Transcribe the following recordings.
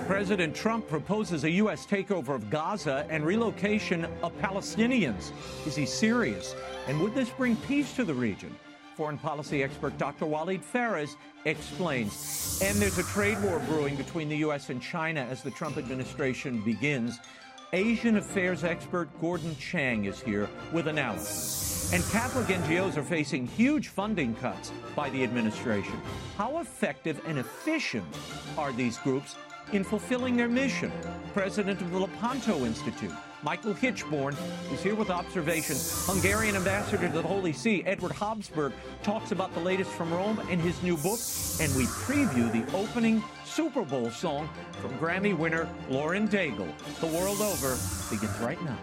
President Trump proposes a U.S. takeover of Gaza and relocation of Palestinians. Is he serious? And would this bring peace to the region? Foreign policy expert Dr. Walid Phares explains. And there's a trade war brewing between the U.S. and China as the Trump administration begins. Asian affairs expert Gordon Chang is here with analysis. And Catholic NGOs are facing huge funding cuts by the administration. How effective and efficient are these groups in fulfilling their mission? President of the Lepanto Institute, Michael Hichborn, is here with observations. Hungarian ambassador to the Holy See, Edward Habsburg, talks about the latest from Rome and his new book. And we preview the opening Super Bowl song from Grammy winner Lauren Daigle. The World Over begins right now.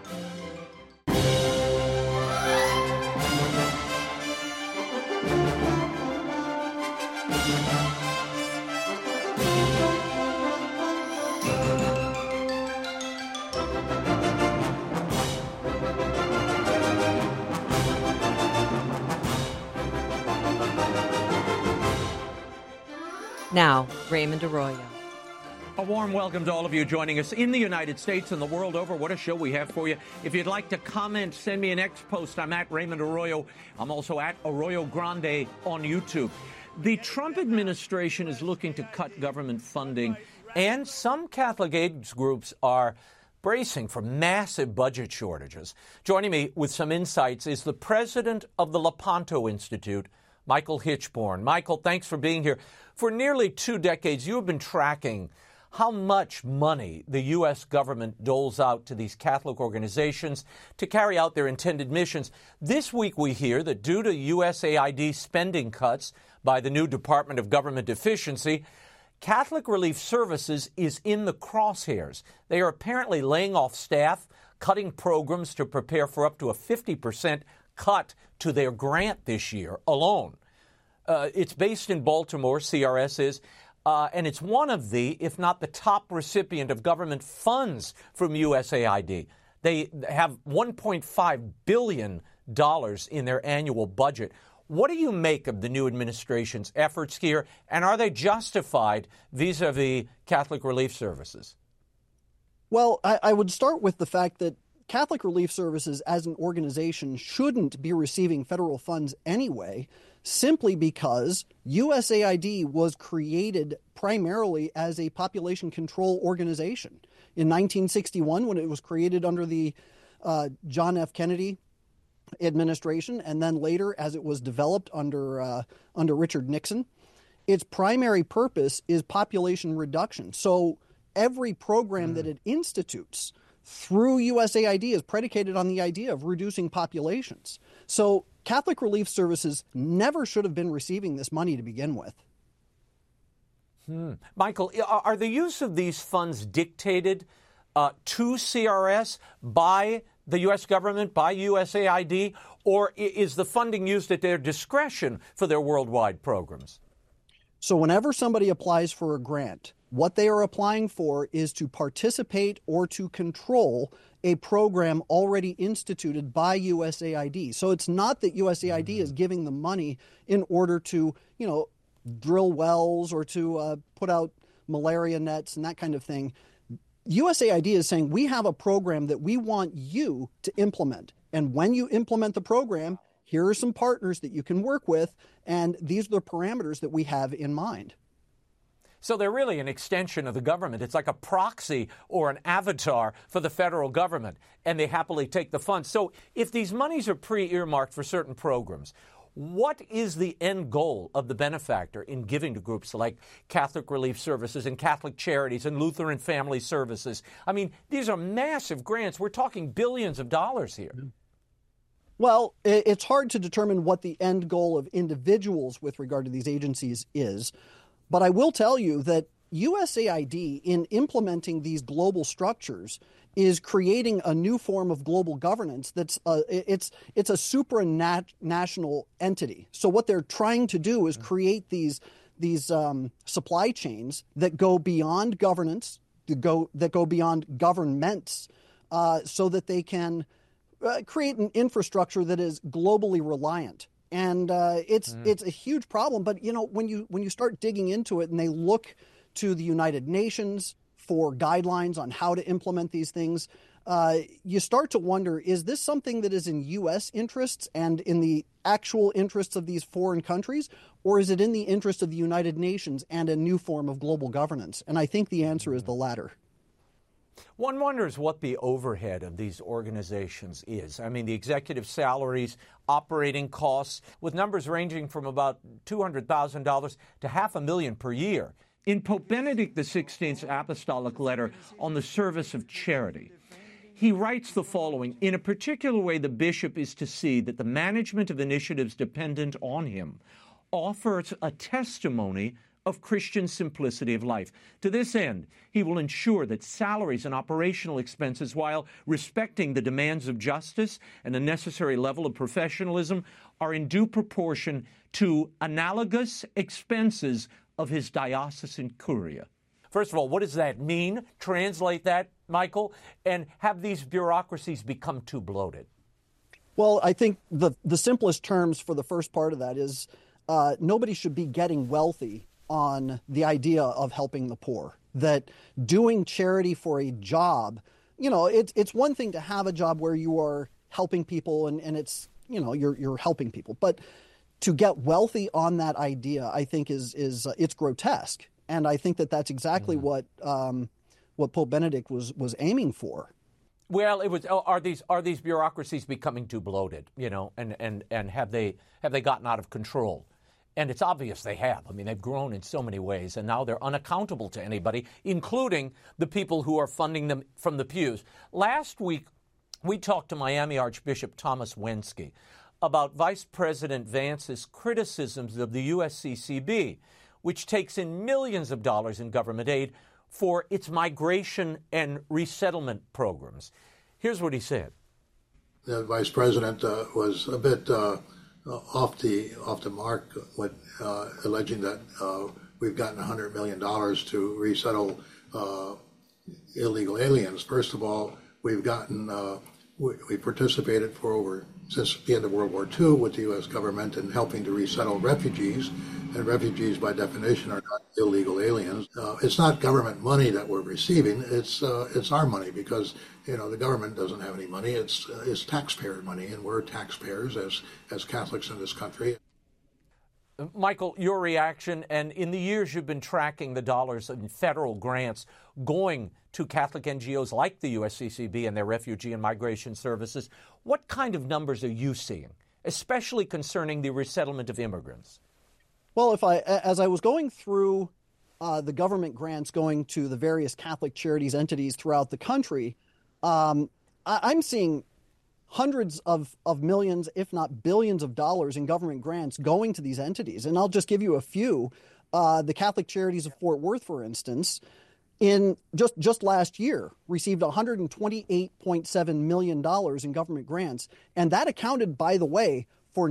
Now, Raymond Arroyo. A warm welcome to all of you joining us in the United States and the world over. What a show we have for you. If you'd like to comment, send me an X post. I'm at Raymond Arroyo. I'm also at Arroyo Grande on YouTube. The Trump administration is looking to cut government funding, and some Catholic aid groups are bracing for massive budget shortages. Joining me with some insights is the president of the Lepanto Institute, Michael Hichborn. Michael, thanks for being here. For nearly 2 decades, you have been tracking how much money the U.S. government doles out to these Catholic organizations to carry out their intended missions. This week we hear that due to USAID spending cuts by the new Department of Government Efficiency, Catholic Relief Services is in the crosshairs. They are apparently laying off staff, cutting programs to prepare for up to a 50% cut to their grant this year alone. It's based in Baltimore, CRS is, and it's one of the, if not the top recipient of government funds from USAID. They have $1.5 billion in their annual budget. What do you make of the new administration's efforts here, and are they justified vis-a-vis Catholic Relief Services? Well, I would start with the fact that Catholic Relief Services as an organization shouldn't be receiving federal funds anyway, simply because USAID was created primarily as a population control organization. In 1961, when it was created under the John F. Kennedy administration, and then later as it was developed under Richard Nixon, its primary purpose is population reduction. So every program that it institutes through USAID is predicated on the idea of reducing populations. So Catholic Relief Services never should have been receiving this money to begin with. Michael, are the use of these funds dictated to CRS by the U.S. government, by USAID, or is the funding used at their discretion for their worldwide programs? So whenever somebody applies for a grant, what they are applying for is to participate or to control a program already instituted by USAID. So it's not that USAID is giving them money in order to, drill wells or to put out malaria nets and that kind of thing. USAID is saying, we have a program that we want you to implement. And when you implement the program, here are some partners that you can work with, and these are the parameters that we have in mind. So they're really an extension of the government. It's like a proxy or an avatar for the federal government, and they happily take the funds. So if these monies are pre-earmarked for certain programs, what is the end goal of the benefactor in giving to groups like Catholic Relief Services and Catholic Charities and Lutheran Family Services? I mean, these are massive grants. We're talking billions of dollars here. Well, it's hard to determine what the end goal of individuals with regard to these agencies is. But I will tell you that USAID, in implementing these global structures, is creating a new form of global governance that's it's a supranational entity. So what they're trying to do is create these supply chains that go beyond governance, that go beyond governments, so that they can create an infrastructure that is globally reliant. And it's a huge problem. But, when you start digging into it and they look to the United Nations for guidelines on how to implement these things, you start to wonder, is this something that is in U.S. interests and in the actual interests of these foreign countries, or is it in the interest of the United Nations and a new form of global governance? And I think the answer is the latter. One wonders what the overhead of these organizations is. I mean, the executive salaries, operating costs, with numbers ranging from about $200,000 to $500,000 per year. In Pope Benedict XVI's apostolic letter on the service of charity, he writes the following: in a particular way, the bishop is to see that the management of initiatives dependent on him offers a testimony of Christian simplicity of life. To this end, he will ensure that salaries and operational expenses, while respecting the demands of justice and a necessary level of professionalism, are in due proportion to analogous expenses of his diocesan curia. First of all, what does that mean? Translate that, Michael, and have these bureaucracies become too bloated? Well, I think the simplest terms for the first part of that is nobody should be getting wealthy on the idea of helping the poor, that doing charity for a job, it's one thing to have a job where you are helping people and it's, you're helping people. But to get wealthy on that idea, I think is it's grotesque. And I think that that's exactly what Pope Benedict was aiming for. Well, it was. Are these bureaucracies becoming too bloated? And have they gotten out of control? And it's obvious they have. I mean, they've grown in so many ways, and now they're unaccountable to anybody, including the people who are funding them from the pews. Last week, we talked to Miami Archbishop Thomas Wenski about Vice President Vance's criticisms of the USCCB, which takes in millions of dollars in government aid for its migration and resettlement programs. Here's what he said. The Vice President was a bit off the mark with alleging that we've gotten $100 million to resettle illegal aliens. First of all, we've gotten we participated since the end of World War II with the U.S. government in helping to resettle refugees, and refugees by definition are not illegal aliens. It's not government money that we're receiving; it's our money, because the government doesn't have any money. It's taxpayer money, and we're taxpayers as Catholics in this country. Michael, your reaction, and in the years you've been tracking the dollars in federal grants going to Catholic NGOs like the USCCB and their refugee and migration services, what kind of numbers are you seeing, especially concerning the resettlement of immigrants? Well, as I was going through the government grants going to the various Catholic charities entities throughout the country, I'm seeing hundreds of millions, if not billions of dollars in government grants going to these entities. And I'll just give you a few. The Catholic Charities of Fort Worth, for instance, in just last year received $128.7 million in government grants. And that accounted, by the way, for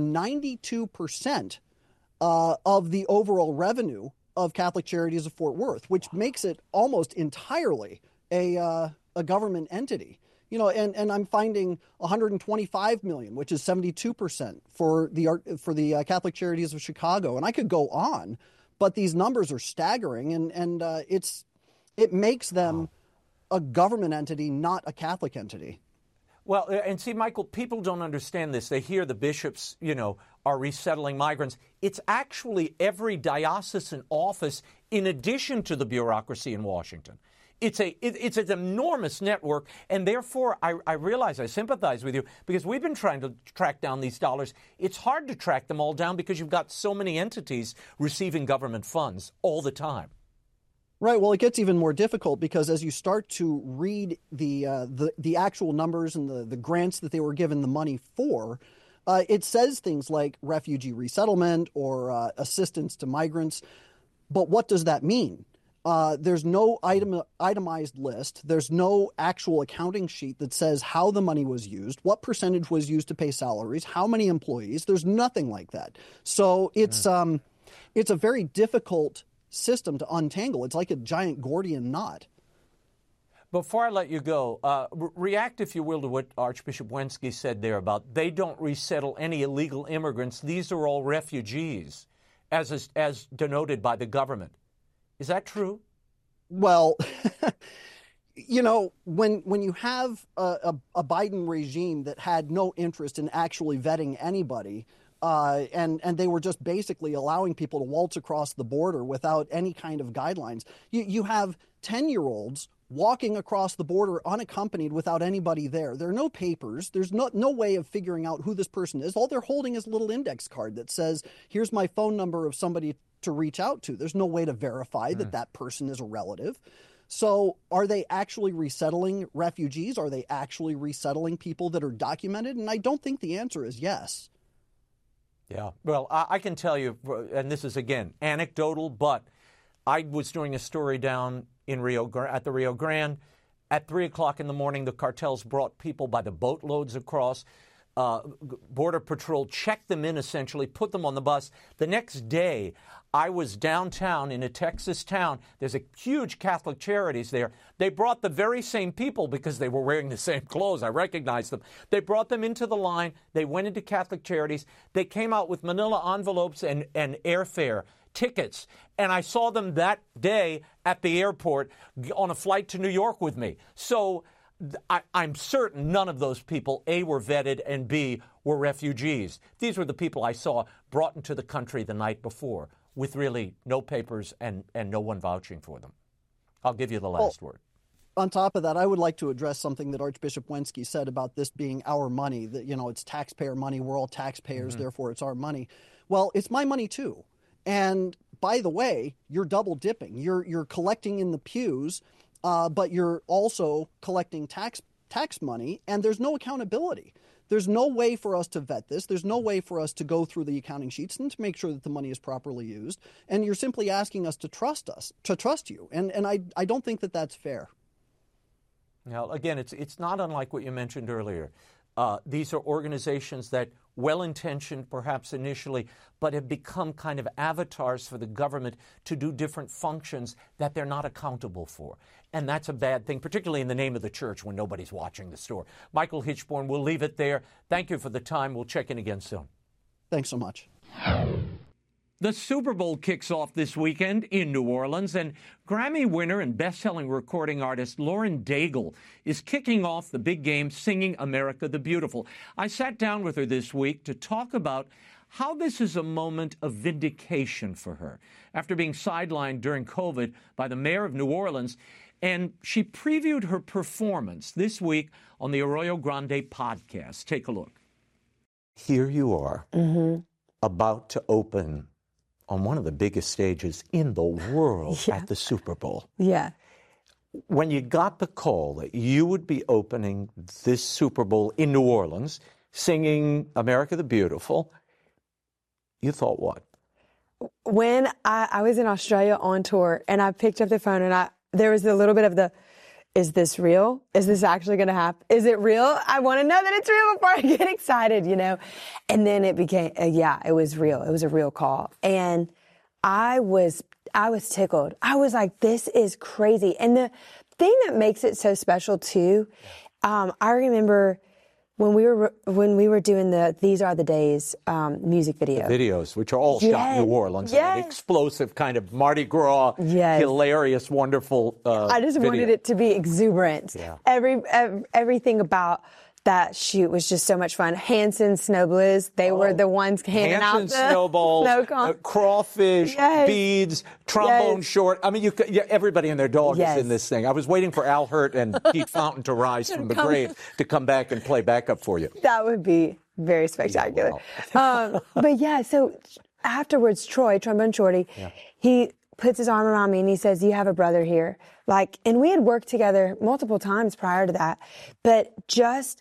92% of the overall revenue of Catholic Charities of Fort Worth, which makes it almost entirely a government entity. And I'm finding $125 million, which is 72% for the Catholic Charities of Chicago, and I could go on, but these numbers are staggering, and it makes them a government entity, not a Catholic entity. Well, and see, Michael, people don't understand this. They hear the bishops, are resettling migrants. It's actually every diocesan office in addition to the bureaucracy in Washington. It's an enormous network, and therefore I realize I sympathize with you, because we've been trying to track down these dollars. It's hard to track them all down because you've got so many entities receiving government funds all the time. Right. Well, it gets even more difficult because as you start to read the actual numbers and the grants that they were given the money for, it says things like refugee resettlement or assistance to migrants. But what does that mean? There's no itemized list. There's no actual accounting sheet that says how the money was used, what percentage was used to pay salaries, how many employees. There's nothing like that. So it's a very difficult system to untangle. It's like a giant Gordian knot. Before I let you go, react, if you will, to what Archbishop Wenski said there about they don't resettle any illegal immigrants. These are all refugees, as denoted by the government. Is that true? Well, when you have a Biden regime that had no interest in actually vetting anybody, and they were just basically allowing people to waltz across the border without any kind of guidelines, you have 10-year-olds walking across the border unaccompanied without anybody there. There are no papers. There's no way of figuring out who this person is. All they're holding is a little index card that says, here's my phone number of somebody to reach out to. There's no way to verify that that person is a relative. So are they actually resettling refugees? Are they actually resettling people that are documented? And I don't think the answer is yes. Yeah. Well, I can tell you, and this is, again, anecdotal, but I was doing a story down in at the Rio Grande. At 3 o'clock in the morning, the cartels brought people by the boatloads across. Border Patrol checked them in, essentially, put them on the bus. The next day, I was downtown in a Texas town. There's a huge Catholic Charities there. They brought the very same people because they were wearing the same clothes. I recognized them. They brought them into the line. They went into Catholic Charities. They came out with manila envelopes and airfare tickets. And I saw them that day at the airport on a flight to New York with me. So I'm certain none of those people, A, were vetted, and B, were refugees. These were the people I saw brought into the country the night before with really no papers and no one vouching for them. I'll give you the last word. On top of that, I would like to address something that Archbishop Wensky said about this being our money, that, it's taxpayer money. We're all taxpayers, therefore it's our money. Well, it's my money too. And by the way, you're double dipping. You're collecting in the pews, but you're also collecting tax money, and there's no accountability. There's no way for us to vet this. There's no way for us to go through the accounting sheets and to make sure that the money is properly used. And you're simply asking us to trust you. And I don't think that that's fair. Now, again, it's not unlike what you mentioned earlier. These are organizations that, well-intentioned perhaps initially, but have become kind of avatars for the government to do different functions that they're not accountable for. And that's a bad thing, particularly in the name of the church when nobody's watching the store. Michael Hichborn, we'll leave it there. Thank you for the time. We'll check in again soon. Thanks so much. The Super Bowl kicks off this weekend in New Orleans, and Grammy winner and best-selling recording artist Lauren Daigle is kicking off the big game singing America the Beautiful. I sat down with her this week to talk about how this is a moment of vindication for her after being sidelined during COVID by the mayor of New Orleans, and she previewed her performance this week on the Arroyo Grande podcast. Take a look. Here you are, about to open on one of the biggest stages in the world at the Super Bowl. Yeah. When you got the call that you would be opening this Super Bowl in New Orleans, singing America the Beautiful, you thought what? When I was in Australia on tour, and I picked up the phone, and there was a little bit of is this real? Is this actually going to happen? Is it real? I want to know that it's real before I get excited, And then it became, it was real. It was a real call. And I was tickled. I was like, this is crazy. And the thing that makes it so special too, I remember when we were doing the These Are the Days music video. The videos, which are all shot in New Orleans. An explosive kind of Mardi Gras, hilarious, wonderful I just video. wanted it to be exuberant. Yeah. Everything about that shoot was just so much fun. Hanson Snowbliz, they were the ones handing out the snowball, crawfish, beads, trombone short. I mean, everybody and their dog is in this thing. I was waiting for Al Hirt and Pete Fountain to rise from the grave to come back and play backup for you. That would be very spectacular. Yeah, wow. So afterwards, Troy, Trombone Shorty, he puts his arm around me and he says, you have a brother here. And we had worked together multiple times prior to that, but just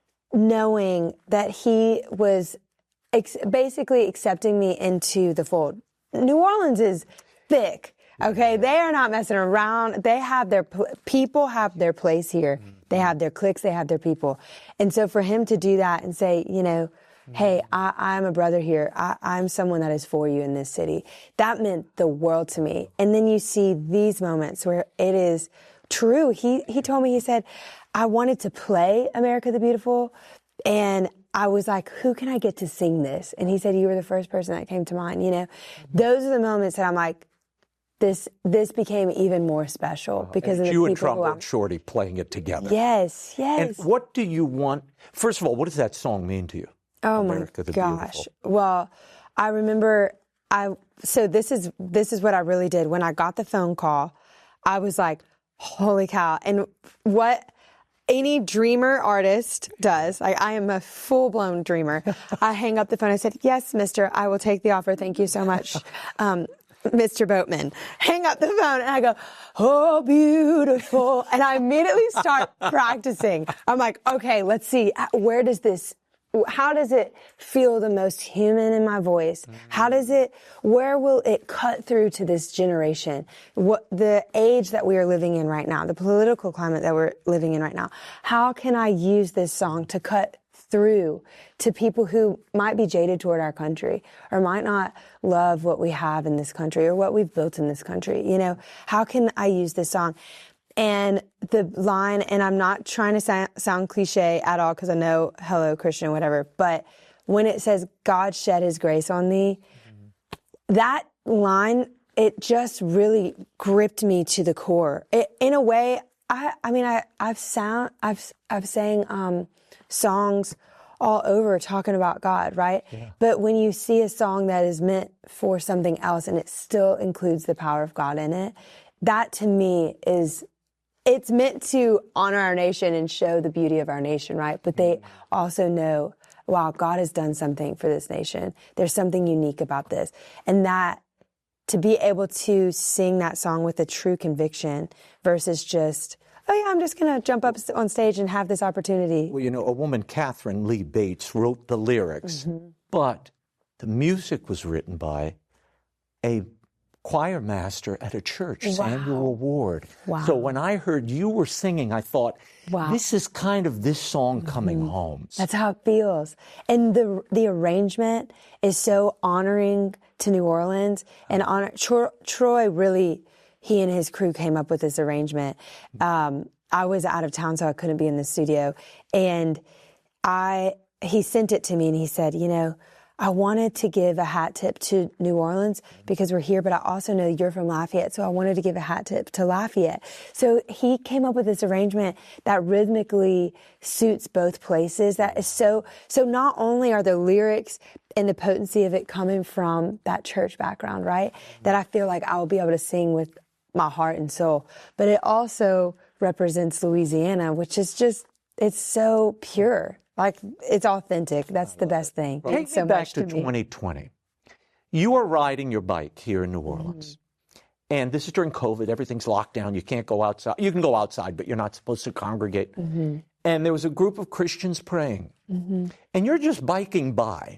knowing that he was basically accepting me into the fold. New Orleans is thick, okay? They are not messing around. They have people have their place here. They have their cliques, they have their people. And so for him to do that and say, hey, I'm a brother here. I'm someone that is for you in this city. That meant the world to me. And then you see these moments where it is true. He told me, he said, I wanted to play America the Beautiful, and I was like, who can I get to sing this? And he said, you were the first person that came to mind, Those are the moments that I'm like, this became even more special because of the you people and who Trombone Shorty playing it together. Yes. And what do you want? First of all, what does that song mean to you? Oh America the my gosh. Beautiful. Well, I remember so this is what I really did. When I got the phone call, I was like, holy cow. And what any dreamer artist does, I am a full-blown dreamer. I hang up the phone. I said, yes, mister, I will take the offer. Thank you so much, Mr. Boatman. Hang up the phone, and I go, oh, beautiful. And I immediately start practicing. I'm like, okay, let's see. How does it feel the most human in my voice? Where will it cut through to this generation? What the age that we are living in right now, the political climate that we're living in right now. How can I use this song to cut through to people who might be jaded toward our country or might not love what we have in this country or what we've built in this country? You know, how can I use this song? And the line, and I'm not trying to sound cliche at all because I know hello, Christian, whatever, but when it says God shed his grace on thee, that line, it just really gripped me to the core. In a way, I've sang songs all over talking about God, right? Yeah. But when you see a song that is meant for something else and it still includes the power of God in it, that to me it's meant to honor our nation and show the beauty of our nation, right? But they also know, wow, God has done something for this nation. There's something unique about this. And that, to be able to sing that song with a true conviction versus just, oh yeah, I'm just going to jump up on stage and have this opportunity. Well, you know, a woman, Catherine Lee Bates, wrote the lyrics, but the music was written by a choir master at a church, Samuel Ward. Wow. So when I heard you were singing, I thought, this is kind of this song coming home. That's how it feels. And the arrangement is so honoring to New Orleans. And Troy really, he and his crew came up with this arrangement. I was out of town, so I couldn't be in the studio. And he sent it to me and he said, you know, I wanted to give a hat tip to New Orleans because we're here, but I also know you're from Lafayette, so I wanted to give a hat tip to Lafayette. So he came up with this arrangement that rhythmically suits both places. That is so not only are the lyrics and the potency of it coming from that church background, right, that I feel like I will be able to sing with my heart and soul, but it also represents Louisiana, which is just, it's so pure. Like, it's authentic. That's the best thing. Take me back to 2020. You are riding your bike here in New Orleans. And this is during COVID. Everything's locked down. You can't go outside. You can go outside, but you're not supposed to congregate. And there was a group of Christians praying. And you're just biking by.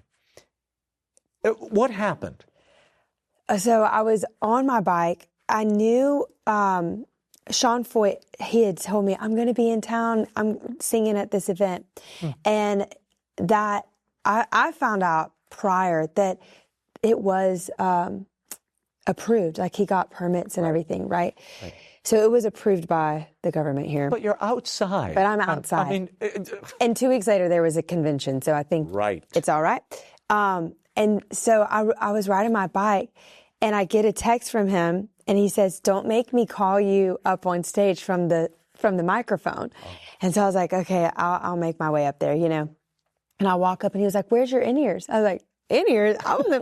What happened? So I was on my bike. I knew Sean Foyt, he had told me, I'm going to be in town. I'm singing at this event. And that I found out prior that it was approved. Like, he got permits and everything, right? So it was approved by the government here. But you're outside. But I'm outside. I mean, and 2 weeks later, there was a convention. So I think it's all right. And so I was riding my bike, and I get a text from him. And he says, don't make me call you up on stage from the microphone. And so I was like, okay, I'll make my way up there, you know. And I walk up and he was like, where's your in-ears? I was like, in-ears?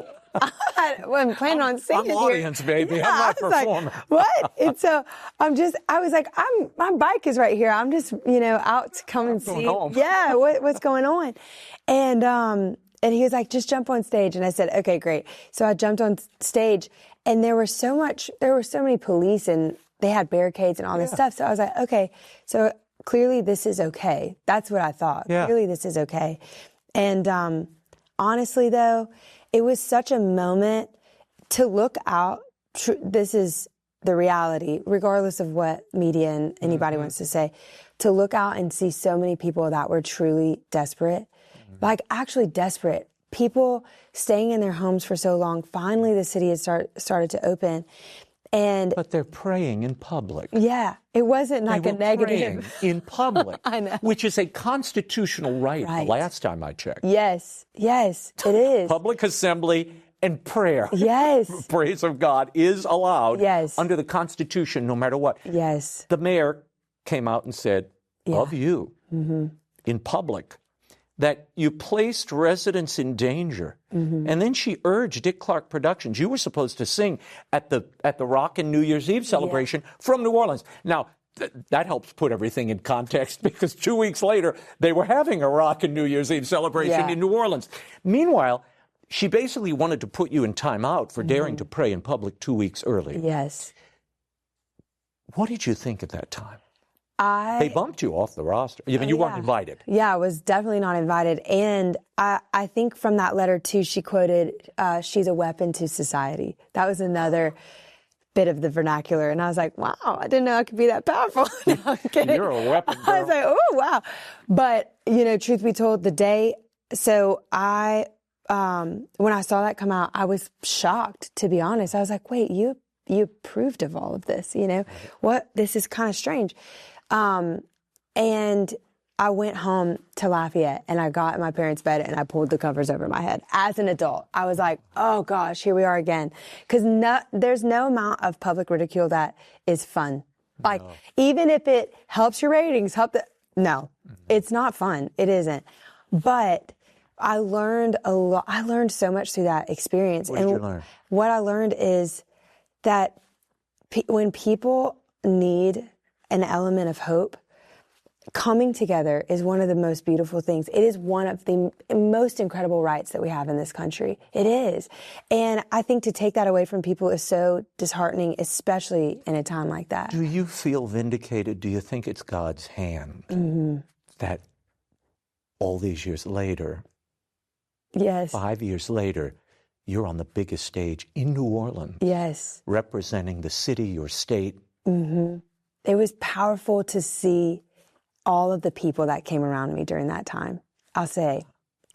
I wasn't planning on singing I'm audience, baby. Yeah, I'm not performing. Like, what? And so I was like, my bike is right here. I'm just, you know, out to come and see. Home. Yeah, what's going on? And he was like, just jump on stage. And I said, okay, great. So I jumped on stage. And there were so many police, and they had barricades and all this stuff. So I was like, okay, so clearly this is okay. That's what I thought. Yeah. Clearly this is okay. And honestly, though, it was such a moment to look out. This is the reality, regardless of what media and anybody wants to say, to look out and see so many people that were truly desperate, like actually desperate. People staying in their homes for so long. Finally, the city has started to open. But they're praying in public. Yeah, it wasn't like a negative. Praying in public. I know. Which is a constitutional right. The last time I checked. Yes, it is. Public assembly and prayer. Yes. Praise of God is allowed Yes. under the Constitution, no matter what. Yes. The mayor came out and said of you in public that you placed residents in danger. And then she urged Dick Clark Productions. You were supposed to sing at the Rockin' New Year's Eve celebration from New Orleans. Now, that helps put everything in context because 2 weeks later, they were having a Rockin' New Year's Eve celebration in New Orleans. Meanwhile, she basically wanted to put you in timeout for daring to pray in public 2 weeks earlier. Yes. What did you think at that time? They bumped you off the roster. You weren't invited. Yeah, I was definitely not invited. And I think from that letter, too, she quoted, she's a weapon to society. That was another bit of the vernacular. And I was like, wow, I didn't know I could be that powerful. No, I'm kidding. You're a weapon, girl. I was like, oh, wow. But, truth be told, the day, so when I saw that come out, I was shocked, to be honest. I was like, wait, you approved of all of this, What? This is kind of strange. And I went home to Lafayette and I got in my parents' bed and I pulled the covers over my head. As an adult, I was like, oh gosh, here we are again. Because there's no amount of public ridicule that is fun. Like, even if it helps your ratings, it's not fun. It isn't. But I learned a lot. I learned so much through that experience. What did you learn? What I learned is that when people need an element of hope, coming together is one of the most beautiful things. It is one of the most incredible rights that we have in this country. It is. And I think to take that away from people is so disheartening, especially in a time like that. Do you feel vindicated? Do you think it's God's hand that all these years later, Yes. 5 years later, you're on the biggest stage in New Orleans? Yes. Representing the city, your state. It was powerful to see all of the people that came around me during that time. I'll say,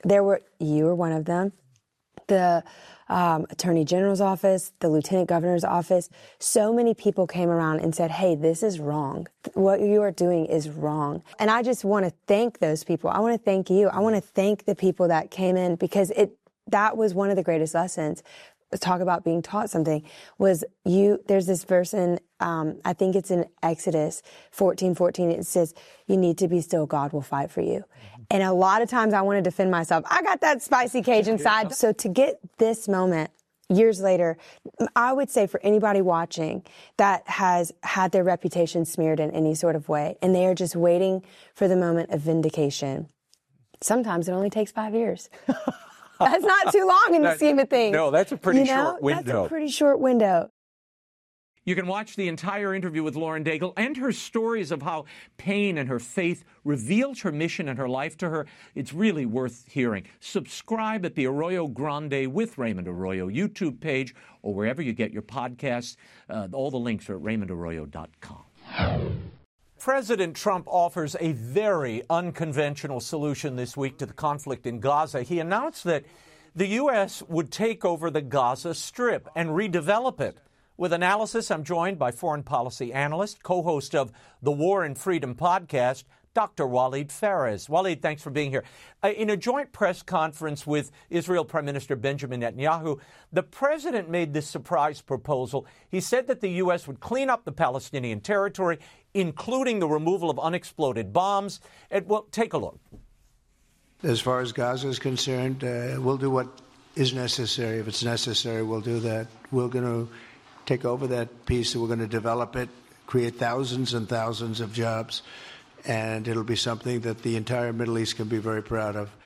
you were one of them, the Attorney General's office, the Lieutenant Governor's office. So many people came around and said, hey, this is wrong. What you are doing is wrong. And I just want to thank those people. I want to thank you. I want to thank the people that came in because that was one of the greatest lessons. Talk about being taught something was there's this verse in, I think it's in Exodus 14:14. It says, you need to be still, God will fight for you. And a lot of times I want to defend myself. I got that spicy Cajun side. So to get this moment years later, I would say for anybody watching that has had their reputation smeared in any sort of way, and they are just waiting for the moment of vindication, sometimes it only takes 5 years. That's not too long in the scheme of things. No, that's a pretty short window. That's a pretty short window. You can watch the entire interview with Lauren Daigle and her stories of how pain and her faith revealed her mission and her life to her. It's really worth hearing. Subscribe at the Arroyo Grande with Raymond Arroyo YouTube page or wherever you get your podcasts. All the links are at RaymondArroyo.com. President Trump offers a very unconventional solution this week to the conflict in Gaza. He announced that the U.S. would take over the Gaza Strip and redevelop it. With analysis, I'm joined by foreign policy analyst, co-host of the War and Freedom podcast, Dr. Waleed Phares. Waleed, thanks for being here. In a joint press conference with Israel Prime Minister Benjamin Netanyahu, the president made this surprise proposal. He said that the U.S. would clean up the Palestinian territory, including the removal of unexploded bombs. Well, take a look. As far as Gaza is concerned, we'll do what is necessary. If it's necessary, we'll do that. We're going to take over that piece, and we're going to develop it, create thousands and thousands of jobs, and it'll be something that the entire Middle East can be very proud of.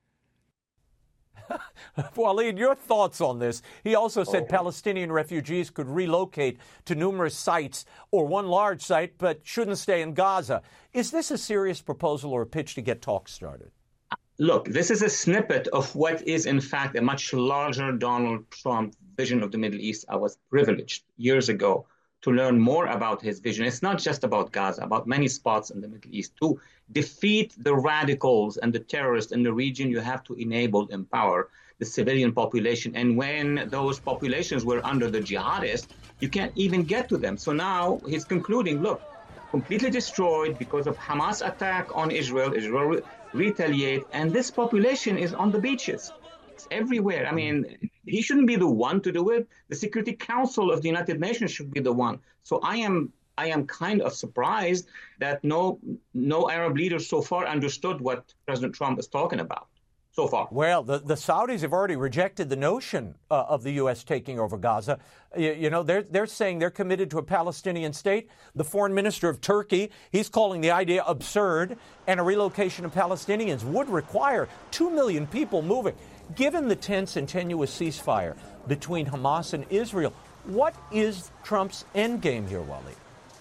Waleed, your thoughts on this? He also said Palestinian refugees could relocate to numerous sites or one large site, but shouldn't stay in Gaza. Is this a serious proposal or a pitch to get talks started? Look, this is a snippet of what is, in fact, a much larger Donald Trump vision of the Middle East. I was privileged years ago to learn more about his vision. It's not just about Gaza, about many spots in the Middle East. To defeat the radicals and the terrorists in the region, you have to empower the civilian population. And when those populations were under the jihadists, you can't even get to them. So now he's concluding, look, completely destroyed because of Hamas attack on Israel. Israel retaliate, and this population is on the beaches. It's everywhere. I mean, He shouldn't be the one to do it. The Security Council of the United Nations should be the one. So I am kind of surprised that no Arab leaders so far understood what President Trump is talking about so far. Well, the Saudis have already rejected the notion of the U.S. taking over Gaza. They're saying they're committed to a Palestinian state. The foreign minister of Turkey, he's calling the idea absurd, and a relocation of Palestinians would require 2 million people moving. Given the tense and tenuous ceasefire between Hamas and Israel, what is Trump's endgame here, Waleed?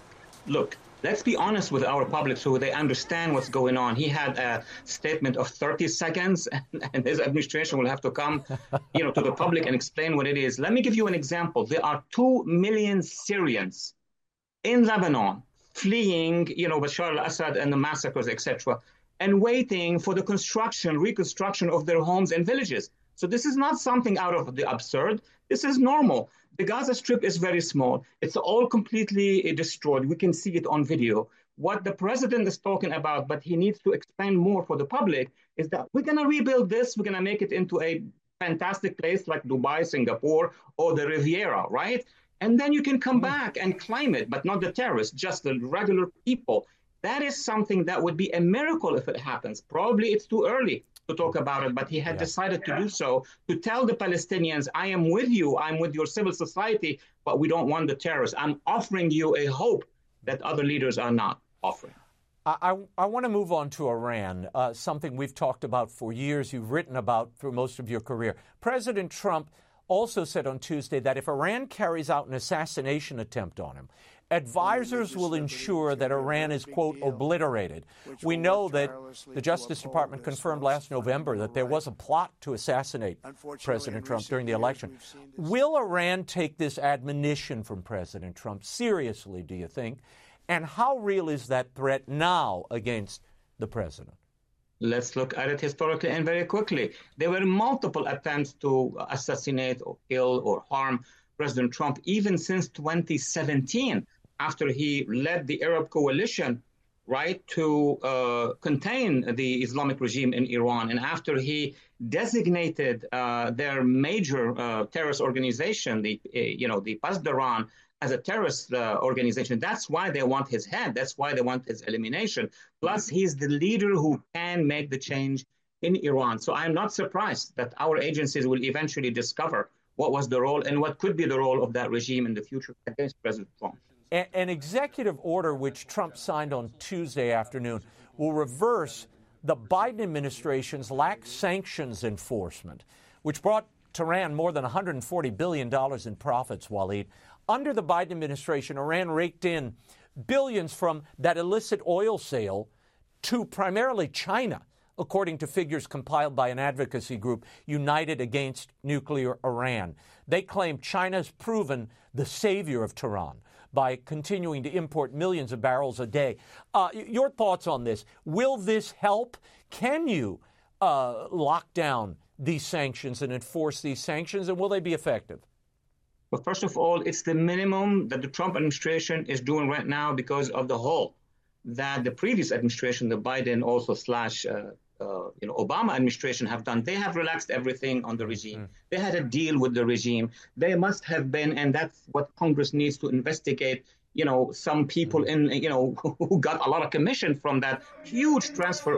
Look, let's be honest with our public so they understand what's going on. He had a statement of 30 seconds, and his administration will have to come, to the public and explain what it is. Let me give you an example. There are 2 million Syrians in Lebanon fleeing, Bashar al-Assad and the massacres, etc., and waiting for the reconstruction of their homes and villages. So this is not something out of the absurd. This is normal. The Gaza Strip is very small. It's all completely destroyed. We can see it on video. What the president is talking about, but he needs to expand more for the public, is that we're going to rebuild this. We're going to make it into a fantastic place like Dubai, Singapore, or the Riviera, right? And then you can come back and claim it, but not the terrorists, just the regular people. That is something that would be a miracle if it happens. Probably it's too early to talk about it, but he had decided to do so, to tell the Palestinians, I am with you, I'm with your civil society, but we don't want the terrorists. I'm offering you a hope that other leaders are not offering. I want to move on to Iran, something we've talked about for years, you've written about through most of your career. President Trump also said on Tuesday that if Iran carries out an assassination attempt on him, advisors will ensure that Iran is, quote, obliterated. We know that the Justice Department confirmed last November that there was a plot to assassinate President Trump during the election. Will Iran take this admonition from President Trump seriously, do you think? And how real is that threat now against the president? Let's look at it historically and very quickly. There were multiple attempts to assassinate or kill or harm President Trump, even since 2017, after he led the Arab coalition, right, to contain the Islamic regime in Iran, and after he designated their major terrorist organization, the Pasdaran, as a terrorist organization. That's why they want his head. That's why they want his elimination. Plus, he's the leader who can make the change in Iran. So I'm not surprised that our agencies will eventually discover what was the role and what could be the role of that regime in the future against President Trump. An executive order which Trump signed on Tuesday afternoon will reverse the Biden administration's lax sanctions enforcement, which brought Tehran more than $140 billion in profits, Waleed. Under the Biden administration, Iran raked in billions from that illicit oil sale to primarily China, according to figures compiled by an advocacy group, United Against Nuclear Iran. They claim China's proven the savior of Tehran by continuing to import millions of barrels a day. Your thoughts on this? Will this help? Can you lock down these sanctions and enforce these sanctions, and will they be effective? Well, first of all, it's the minimum that the Trump administration is doing right now because of the hole that the previous administration, the Biden also / Obama administration have done. They have relaxed everything on the regime. They had a deal with the regime. They must have been, and that's what Congress needs to investigate, some people who got a lot of commission from that huge transfer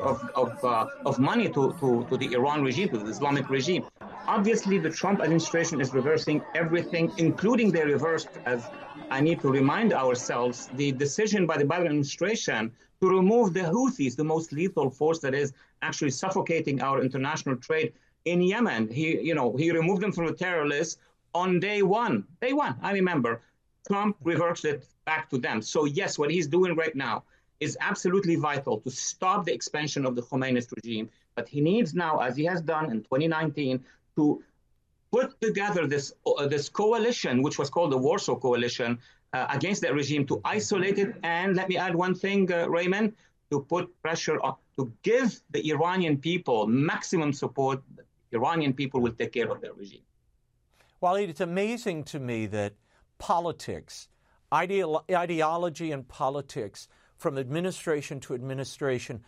of money to the Iran regime, to the Islamic regime. Obviously, the Trump administration is reversing everything, including they reversed, as I need to remind ourselves, the decision by the Biden administration to remove the Houthis, the most lethal force that is actually suffocating our international trade in Yemen. He removed them from the terror list on day one. Day one, I remember. Trump reversed it back to them. So yes, what he's doing right now is absolutely vital to stop the expansion of the Khomeini regime. But he needs now, as he has done in 2019, to put together this coalition, which was called the Warsaw Coalition, against that regime, to isolate it. And let me add one thing, Raymond, to put pressure on, to give the Iranian people maximum support. The Iranian people will take care of their regime. Waleed, it's amazing to me that politics, ideology and politics, from administration to administration,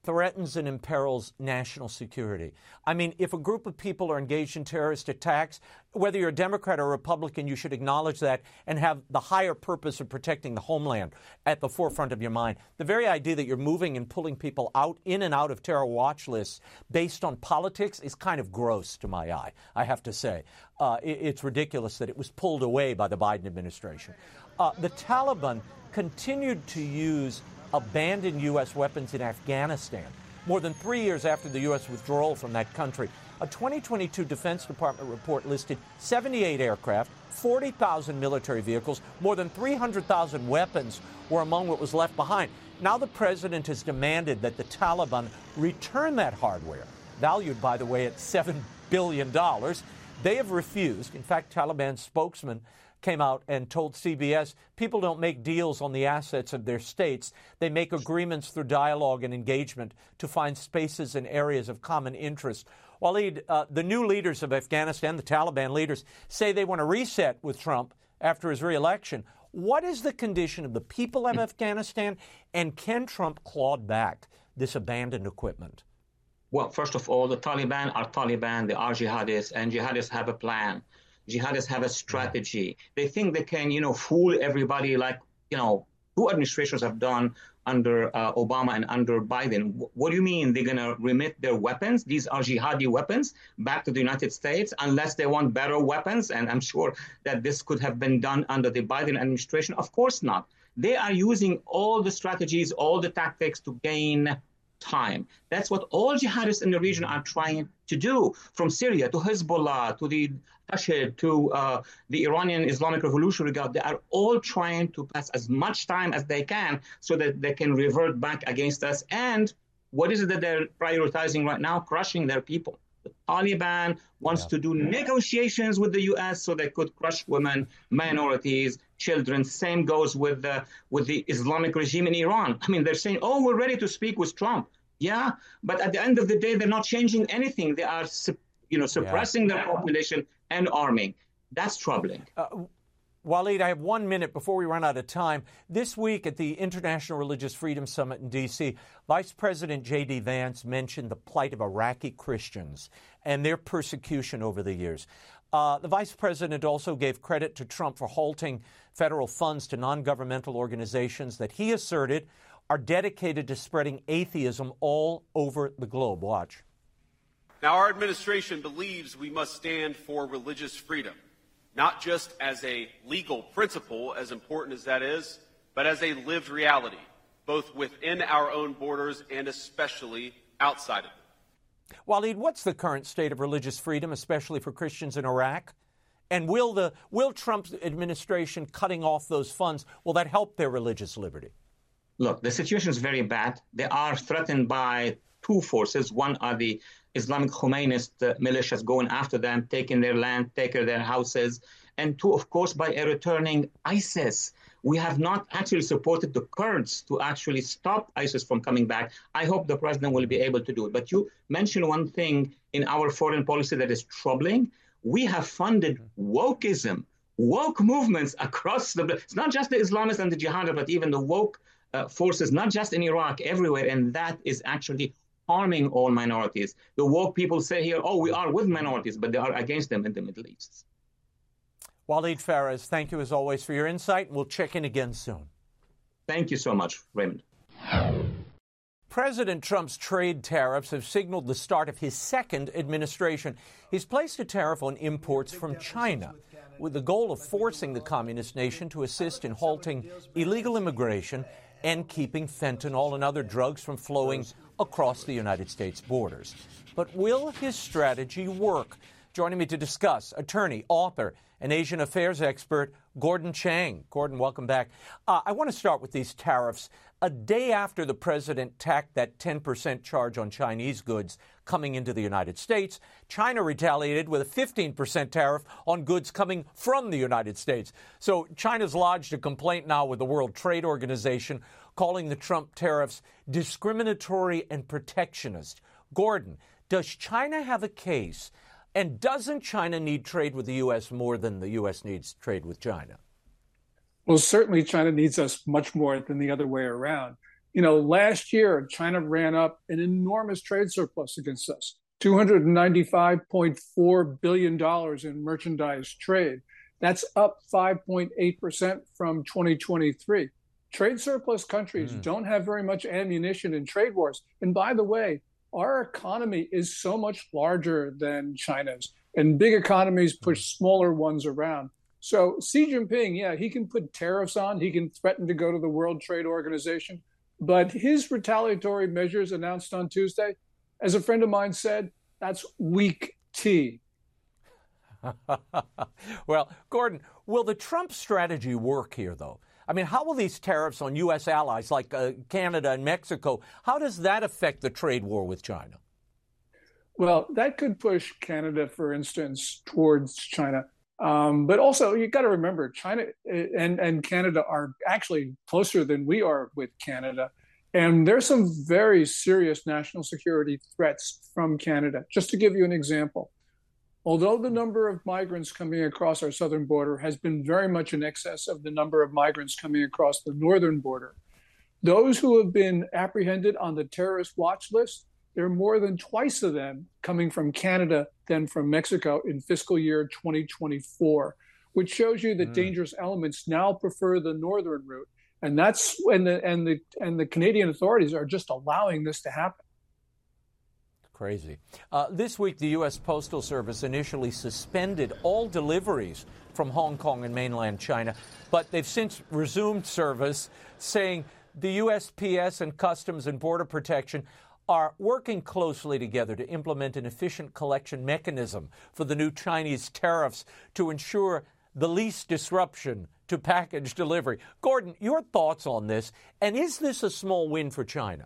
threatens and imperils national security. I mean, if a group of people are engaged in terrorist attacks, whether you're a Democrat or a Republican, you should acknowledge that and have the higher purpose of protecting the homeland at the forefront of your mind. The very idea that you're moving and pulling people out, in and out of terror watch lists based on politics is kind of gross to my eye, I have to say. It's ridiculous that it was pulled away by the Biden administration. The Taliban continued to use abandoned U.S. weapons in Afghanistan more than 3 years after the U.S. withdrawal from that country. A 2022 Defense Department report listed 78 aircraft, 40,000 military vehicles, more than 300,000 weapons were among what was left behind. Now the president has demanded that the Taliban return that hardware, valued, by the way, at $7 billion. They have refused. In fact, Taliban spokesman came out and told CBS people don't make deals on the assets of their states. They make agreements through dialogue and engagement to find spaces and areas of common interest. Waleed, the new leaders of Afghanistan, the Taliban leaders, say they want to reset with Trump after his re-election. What is the condition of the people of Afghanistan, and can Trump claw back this abandoned equipment? Well, first of all, the Taliban are Taliban. They are jihadists, and jihadists have a plan. Jihadists have a strategy. They think they can, fool everybody like, two administrations have done under Obama and under Biden. What do you mean they're going to remit their weapons? These are jihadi weapons back to the United States unless they want better weapons. And I'm sure that this could have been done under the Biden administration. Of course not. They are using all the strategies, all the tactics to gain time. That's what all jihadists in the region are trying to do, from Syria to Hezbollah to the Tashid to the Iranian Islamic Revolutionary Guard. They are all trying to pass as much time as they can so that they can revert back against us. And what is it that they're prioritizing right now? Crushing their people. The Taliban wants to do negotiations with the U.S. so they could crush women, minorities, children. Same goes with the Islamic regime in Iran. I mean, they're saying, oh, we're ready to speak with Trump. Yeah, but at the end of the day, they're not changing anything. They are, suppressing their population and arming. That's troubling. Waleed, I have 1 minute before we run out of time. This week at the International Religious Freedom Summit in D.C., Vice President J.D. Vance mentioned the plight of Iraqi Christians and their persecution over the years. The vice president also gave credit to Trump for halting federal funds to non-governmental organizations that he asserted are dedicated to spreading atheism all over the globe. Watch. Now, our administration believes we must stand for religious freedom, not just as a legal principle, as important as that is, but as a lived reality, both within our own borders and especially outside of them. Waleed, what's the current state of religious freedom, especially for Christians in Iraq? And will Trump's administration cutting off those funds, will that help their religious liberty? Look, the situation is very bad. They are threatened by two forces. One are the Islamic Khomeiniist militias going after them, taking their land, taking their houses. And two, of course, by returning ISIS. We have not actually supported the Kurds to actually stop ISIS from coming back. I hope the president will be able to do it. But you mentioned one thing in our foreign policy that is troubling. We have funded wokeism, woke movements across it's not just the Islamists and the jihadists, but even the woke forces, not just in Iraq, everywhere. And that is actually harming all minorities. The woke people say here, oh, we are with minorities, but they are against them in the Middle East. Waleed Phares, thank you as always for your insight. We'll check in again soon. Thank you so much, Raymond. President Trump's trade tariffs have signaled the start of his second administration. He's placed a tariff on imports from China with the goal of forcing the communist nation to assist in halting illegal immigration and keeping fentanyl and other drugs from flowing across the United States borders. But will his strategy work? Joining me to discuss, attorney, author, and Asian affairs expert Gordon Chang. Gordon, welcome back. I want to start with these tariffs. A day after the president tacked that 10% charge on Chinese goods coming into the United States, China retaliated with a 15% tariff on goods coming from the United States. So China's lodged a complaint now with the World Trade Organization, calling the Trump tariffs discriminatory and protectionist. Gordon, does China have a case? And doesn't China need trade with the U.S. more than the U.S. needs trade with China? Well, certainly China needs us much more than the other way around. Last year, China ran up an enormous trade surplus against us, $295.4 billion in merchandise trade. That's up 5.8% from 2023. Trade surplus countries don't have very much ammunition in trade wars. And by the way, our economy is so much larger than China's, and big economies push smaller ones around. So Xi Jinping, yeah, he can put tariffs on, he can threaten to go to the World Trade Organization, but his retaliatory measures announced on Tuesday, as a friend of mine said, that's weak tea. Well, Gordon, will the Trump strategy work here, though? I mean, how will these tariffs on U.S. allies like Canada and Mexico, how does that affect the trade war with China? Well, that could push Canada, for instance, towards China. But also, you've got to remember, China and Canada are actually closer than we are with Canada. And there's some very serious national security threats from Canada. Just to give you an example, although the number of migrants coming across our southern border has been very much in excess of the number of migrants coming across the northern border, those who have been apprehended on the terrorist watch list, there are more than twice of them coming from Canada than from Mexico in fiscal year 2024, which shows you that dangerous elements now prefer the northern route. And that's when the Canadian authorities are just allowing this to happen. Crazy. This week, the U.S. Postal Service initially suspended all deliveries from Hong Kong and mainland China, but they've since resumed service, saying the USPS and Customs and Border Protection are working closely together to implement an efficient collection mechanism for the new Chinese tariffs to ensure the least disruption to package delivery. Gordon, your thoughts on this, and is this a small win for China?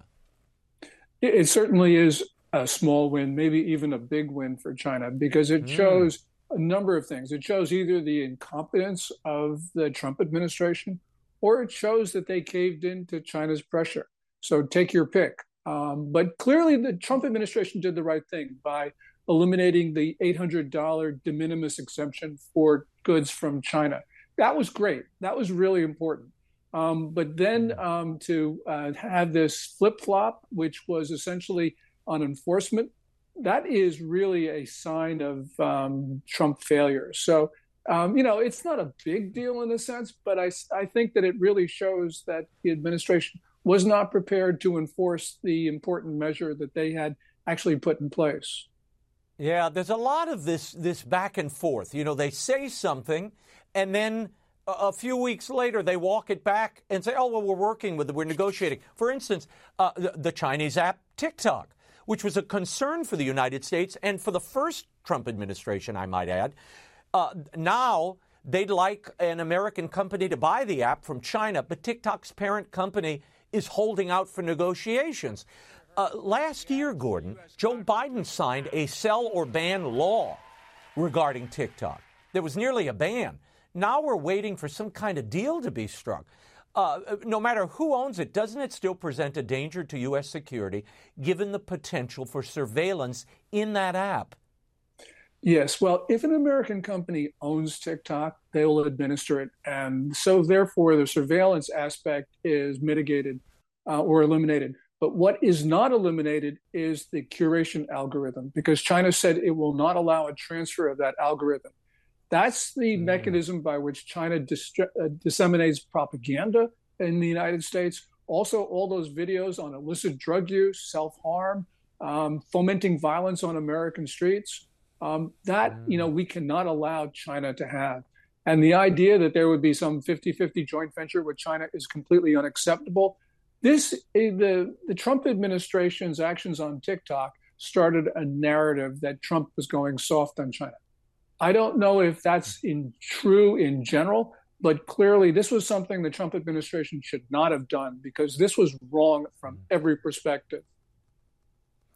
It certainly is a small win, maybe even a big win for China, because it shows a number of things. It shows either the incompetence of the Trump administration, or it shows that they caved into China's pressure. So take your pick. But clearly the Trump administration did the right thing by eliminating the $800 de minimis exemption for goods from China. That was great. That was really important. But then to have this flip-flop, which was essentially on enforcement, that is really a sign of Trump failure. So, it's not a big deal in a sense, but I think that it really shows that the administration was not prepared to enforce the important measure that they had actually put in place. Yeah, there's a lot of this back and forth. They say something, and then a few weeks later, they walk it back and say, oh, well, we're working with it, we're negotiating. For instance, the Chinese app TikTok, which was a concern for the United States and for the first Trump administration, I might add. Now they'd like an American company to buy the app from China, but TikTok's parent company is holding out for negotiations. Last year, Gordon, Joe Biden signed a sell or ban law regarding TikTok. There was nearly a ban. Now we're waiting for some kind of deal to be struck. No matter who owns it, doesn't it still present a danger to U.S. security, given the potential for surveillance in that app? Yes. Well, if an American company owns TikTok, they will administer it. And so therefore, the surveillance aspect is mitigated or eliminated. But what is not eliminated is the curation algorithm, because China said it will not allow a transfer of that algorithm. That's the mechanism by which China disseminates propaganda in the United States. Also, all those videos on illicit drug use, self-harm, fomenting violence on American streets, we cannot allow China to have. And the idea that there would be some 50-50 joint venture with China is completely unacceptable. The Trump administration's actions on TikTok started a narrative that Trump was going soft on China. I don't know if that's true in general, but clearly this was something the Trump administration should not have done, because this was wrong from every perspective.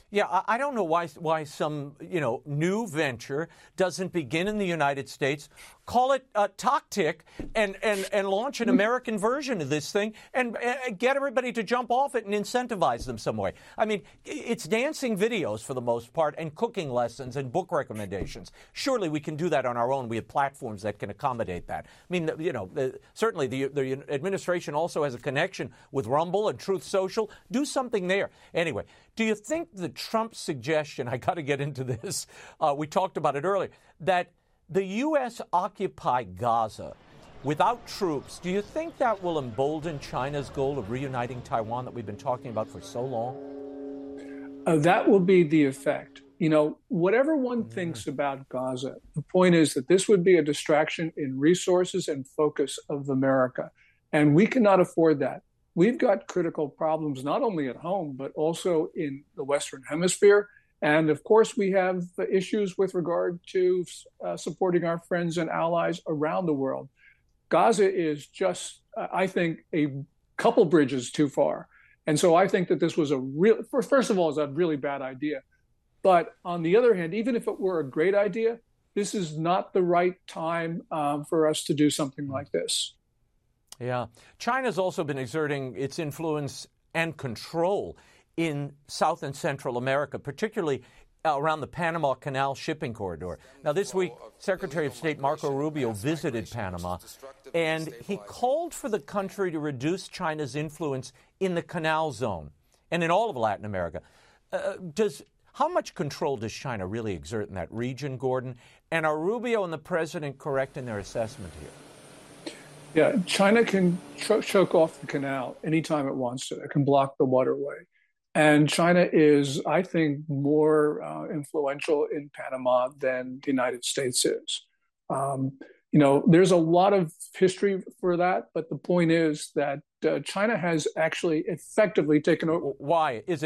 Yeah, I don't know why some new venture doesn't begin in the United States, call it TokTik, and launch an American version of this thing and get everybody to jump off it and incentivize them some way. I mean, it's dancing videos for the most part and cooking lessons and book recommendations. Surely we can do that on our own. We have platforms that can accommodate that. I mean, certainly the administration also has a connection with Rumble and Truth Social. Do something there. Anyway, do you think the Trump suggestion, I got to get into this, we talked about it earlier, that the U.S. occupy Gaza without troops, do you think that will embolden China's goal of reuniting Taiwan that we've been talking about for so long? That will be the effect. Whatever one thinks about Gaza, the point is that this would be a distraction in resources and focus of America. And we cannot afford that. We've got critical problems not only at home, but also in the Western Hemisphere. And of course, we have issues with regard to supporting our friends and allies around the world. Gaza is just, I think, a couple bridges too far. And so I think that this was first of all, it's a really bad idea. But on the other hand, even if it were a great idea, this is not the right time for us to do something like this. Yeah. China's also been exerting its influence and control in South and Central America, particularly around the Panama Canal shipping corridor. Now, this week, Secretary of State Marco Rubio visited Panama, and he called for the country to reduce China's influence in the canal zone and in all of Latin America. How much control does China really exert in that region, Gordon? And are Rubio and the president correct in their assessment here? Yeah, China can choke off the canal anytime it wants to. It can block the waterway. And China is, I think, more influential in Panama than the United States is. There's a lot of history for that, but the point is that China has actually effectively taken over. Why? Is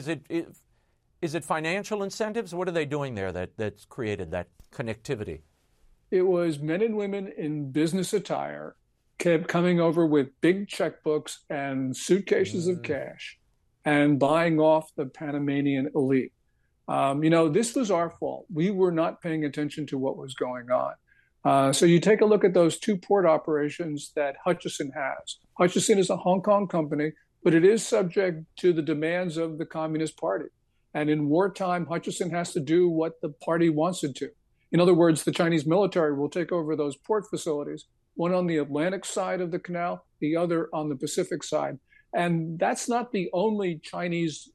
it financial incentives? What are they doing there that's created that connectivity? It was men and women in business attire kept coming over with big checkbooks and suitcases of cash and buying off the Panamanian elite. This was our fault. We were not paying attention to what was going on. So you take a look at those two port operations that Hutchison has. Hutchison is a Hong Kong company, but it is subject to the demands of the Communist Party. And in wartime, Hutchison has to do what the party wants it to. In other words, the Chinese military will take over those port facilities, one on the Atlantic side of the canal, the other on the Pacific side. And that's not the only Chinese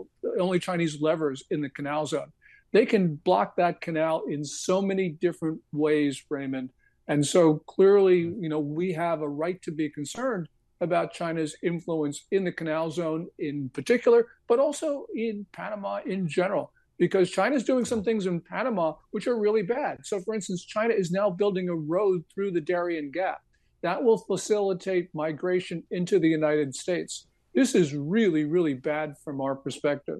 levers in the canal zone. They can block that canal in so many different ways, Raymond. And so clearly, we have a right to be concerned about China's influence in the canal zone in particular, but also in Panama in general, because China's doing some things in Panama which are really bad. So, for instance, China is now building a road through the Darien Gap. That will facilitate migration into the United States. This is really, really bad from our perspective.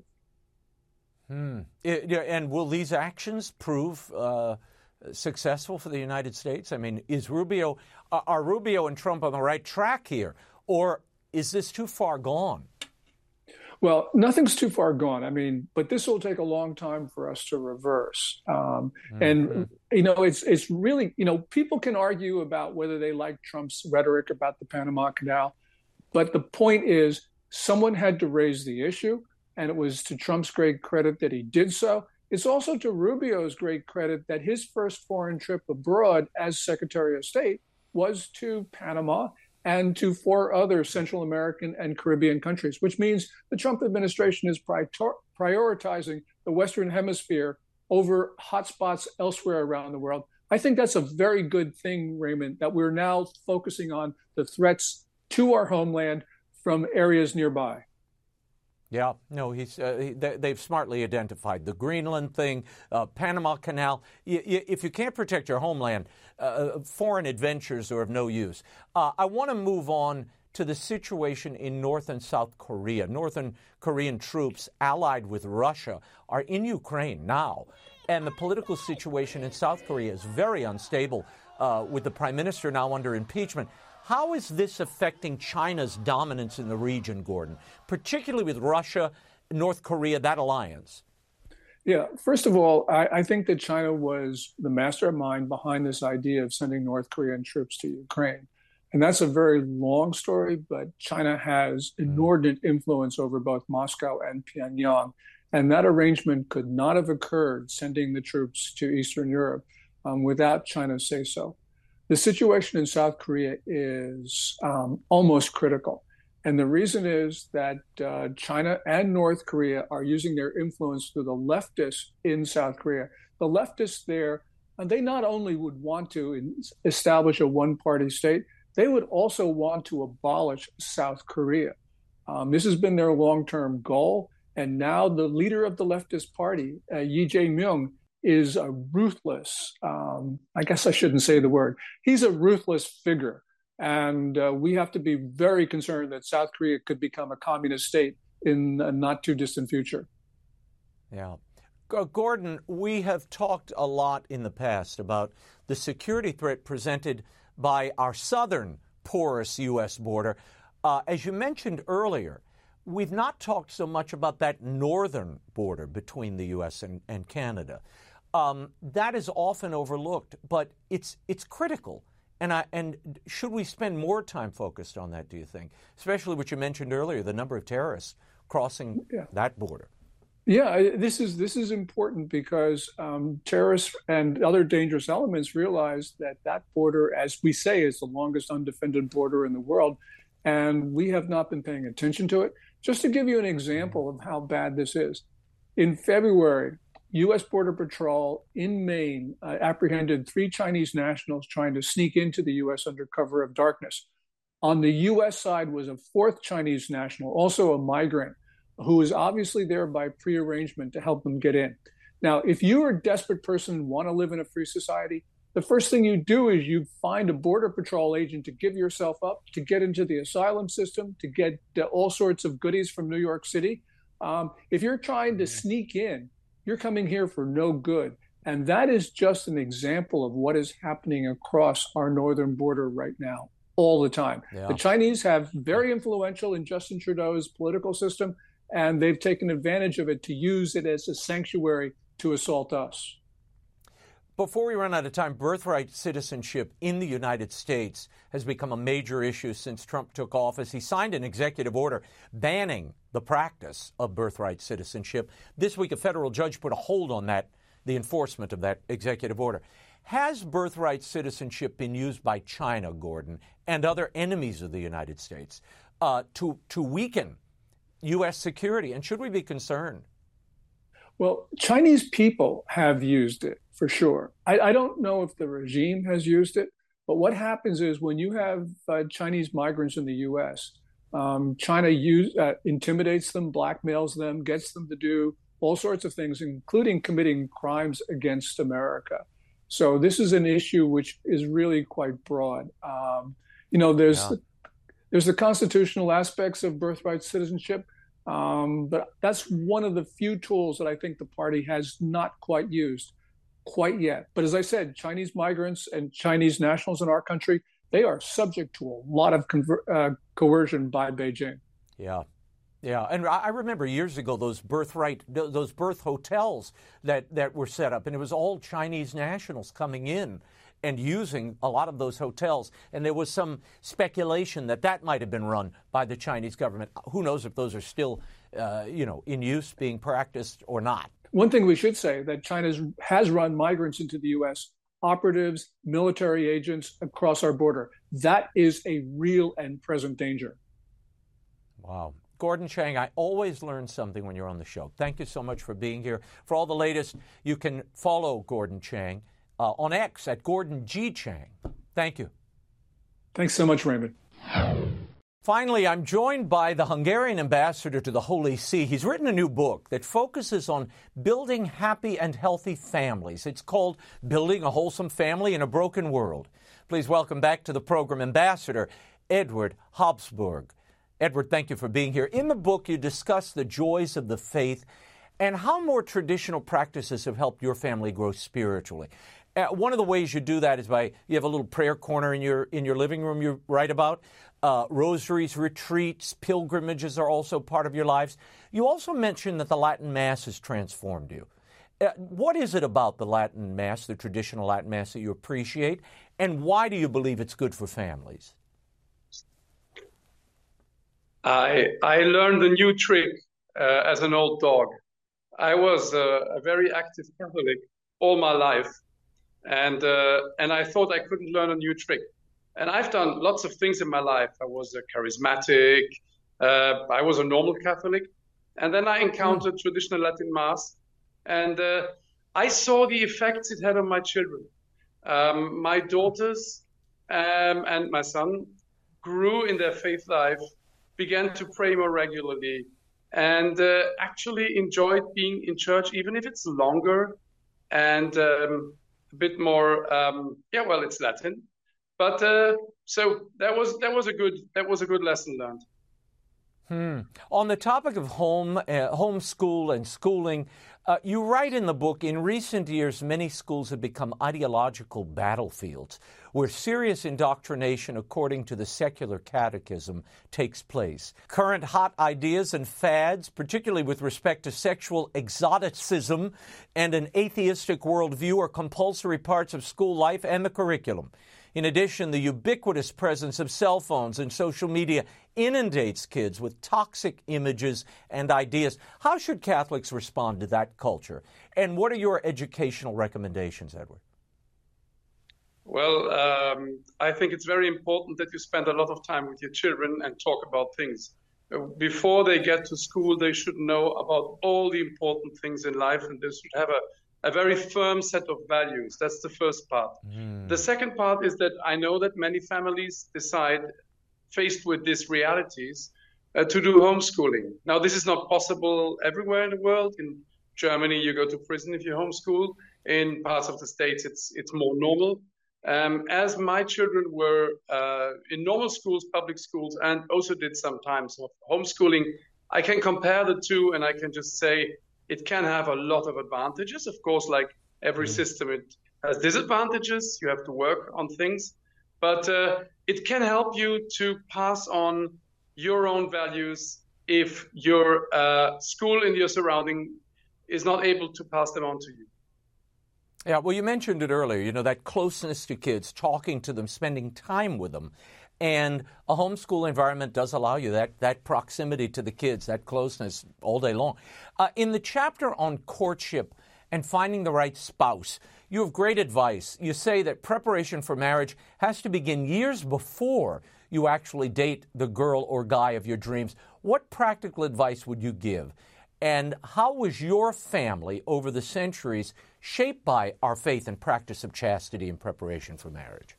And will these actions prove successful for the United States? I mean, are Rubio and Trump on the right track here, or is this too far gone? Well, nothing's too far gone. I mean, but this will take a long time for us to reverse. And, it's really, people can argue about whether they like Trump's rhetoric about the Panama Canal. But the point is, someone had to raise the issue, and it was to Trump's great credit that he did so. It's also to Rubio's great credit that his first foreign trip abroad as Secretary of State was to Panama and to 4 other Central American and Caribbean countries, which means the Trump administration is prioritizing the Western Hemisphere over hotspots elsewhere around the world. I think that's a very good thing, Raymond, that we're now focusing on the threats to our homeland from areas nearby. Yeah, no, they've smartly identified the Greenland thing, Panama Canal. If you can't protect your homeland, foreign adventures are of no use. I want to move on to the situation in North and South Korea. Northern Korean troops allied with Russia are in Ukraine now, and the political situation in South Korea is very unstable, with the prime minister now under impeachment. How is this affecting China's dominance in the region, Gordon, particularly with Russia North Korea, that alliance? Yeah, first of all, I think that China was the mastermind behind this idea of sending North Korean troops to Ukraine. And that's a very long story, but China has inordinate influence over both Moscow and Pyongyang. And that arrangement could not have occurred, sending the troops to Eastern Europe, without China's say-so. The situation in South Korea is almost critical. And the reason is that China and North Korea are using their influence through the leftists in South Korea. The leftists there, they not only would want to establish a one-party state, they would also want to abolish South Korea. This has been their long-term goal. And now the leader of the leftist party, Lee Jae-myung, is a ruthless, I guess I shouldn't say the word, he's a ruthless figure. And we have to be very concerned that South Korea could become a communist state in a not too distant future. Yeah. Gordon, we have talked a lot in the past about the security threat presented by our southern porous U.S. border. As you mentioned earlier, we've not talked so much about that northern border between the U.S. and Canada. That is often overlooked, but it's critical. And should we spend more time focused on that, do you think? Especially what you mentioned earlier, the number of terrorists crossing that border. Yeah, this is important because terrorists and other dangerous elements realize that border, as we say, is the longest undefended border in the world, and we have not been paying attention to it. Just to give you an example of how bad this is, in February, U.S. Border Patrol in Maine apprehended 3 Chinese nationals trying to sneak into the U.S. under cover of darkness. On the U.S. side was a 4th Chinese national, also a migrant, who was obviously there by prearrangement to help them get in. Now, if you're a desperate person and want to live in a free society, the first thing you do is you find a Border Patrol agent to give yourself up, to get into the asylum system, to get all sorts of goodies from New York City. If you're trying to sneak in, you're coming here for no good. And that is just an example of what is happening across our northern border right now, all the time. Yeah. The Chinese have very influential in Justin Trudeau's political system, and they've taken advantage of it to use it as a sanctuary to assault us. Before we run out of time, birthright citizenship in the United States has become a major issue since Trump took office. He signed an executive order banning the practice of birthright citizenship. This week, a federal judge put a hold on that, the enforcement of that executive order. Has birthright citizenship been used by China, Gordon, and other enemies of the United States to weaken U.S. security? And should we be concerned? Well, Chinese people have used it, for sure. I don't know if the regime has used it, but what happens is when you have Chinese migrants in the U.S., China intimidates them, blackmails them, gets them to do all sorts of things, including committing crimes against America. So this is an issue which is really quite broad. There's the constitutional aspects of birthright citizenship, but that's one of the few tools that I think the party has not quite used quite yet. But as I said, Chinese migrants and Chinese nationals in our country, they are subject to a lot of coercion by Beijing. Yeah. And I remember years ago those birth hotels that were set up, and it was all Chinese nationals coming in and using a lot of those hotels. And there was some speculation that might have been run by the Chinese government. Who knows if those are still, in use, being practiced or not. One thing we should say that China has run migrants into the U.S., operatives, military agents across our border. That is a real and present danger. Wow. Gordon Chang, I always learn something when you're on the show. Thank you so much for being here. For all the latest, you can follow Gordon Chang on X at Gordon G. Chang. Thank you. Thanks so much, Raymond. Finally, I'm joined by the Hungarian ambassador to the Holy See. He's written a new book that focuses on building happy and healthy families. It's called Building a Wholesome Family in a Broken World. Please welcome back to the program Ambassador Edward Habsburg. Edward, thank you for being here. In the book, you discuss the joys of the faith and how more traditional practices have helped your family grow spiritually. One of the ways you do that is you have a little prayer corner in your living room you write about. Rosaries, retreats, pilgrimages are also part of your lives. You also mentioned that the Latin Mass has transformed you. What is it about the Latin Mass, the traditional Latin Mass, that you appreciate, and why do you believe it's good for families? I learned a new trick as an old dog. I was a very active Catholic all my life, and I thought I couldn't learn a new trick. And I've done lots of things in my life. I was a charismatic, I was a normal Catholic, and then I encountered traditional Latin Mass, and I saw the effects it had on my children. My daughters and my son grew in their faith life, began to pray more regularly, and actually enjoyed being in church, even if it's longer and a bit more. It's Latin, but so that was a good lesson learned. On the topic of homeschool and schooling, you write in the book, in recent years, many schools have become ideological battlefields where serious indoctrination, according to the secular catechism, takes place. Current hot ideas and fads, particularly with respect to sexual exoticism and an atheistic worldview, are compulsory parts of school life and the curriculum. In addition, the ubiquitous presence of cell phones and social media inundates kids with toxic images and ideas. How should Catholics respond to that culture? And what are your educational recommendations, Edward? Well, I think it's very important that you spend a lot of time with your children and talk about things. Before they get to school, they should know about all the important things in life, and they should have a very firm set of values. That's the first part. The second part is that I know that many families decide, faced with these realities, to do homeschooling. Now, this is not possible everywhere in the world. In Germany, you go to prison if you homeschool. In parts of the States, it's more normal. As my children were in normal schools, public schools, and also did some times of homeschooling, I can compare the two, and I can just say it can have a lot of advantages. Of course, like every system, it has disadvantages. You have to work on things. But it can help you to pass on your own values if your school in your surrounding is not able to pass them on to you. Yeah, well, you mentioned it earlier, that closeness to kids, talking to them, spending time with them. And a homeschool environment does allow you that proximity to the kids, that closeness all day long. In the chapter on courtship and finding the right spouse, you have great advice. You say that preparation for marriage has to begin years before you actually date the girl or guy of your dreams. What practical advice would you give? And how was your family over the centuries shaped by our faith and practice of chastity in preparation for marriage?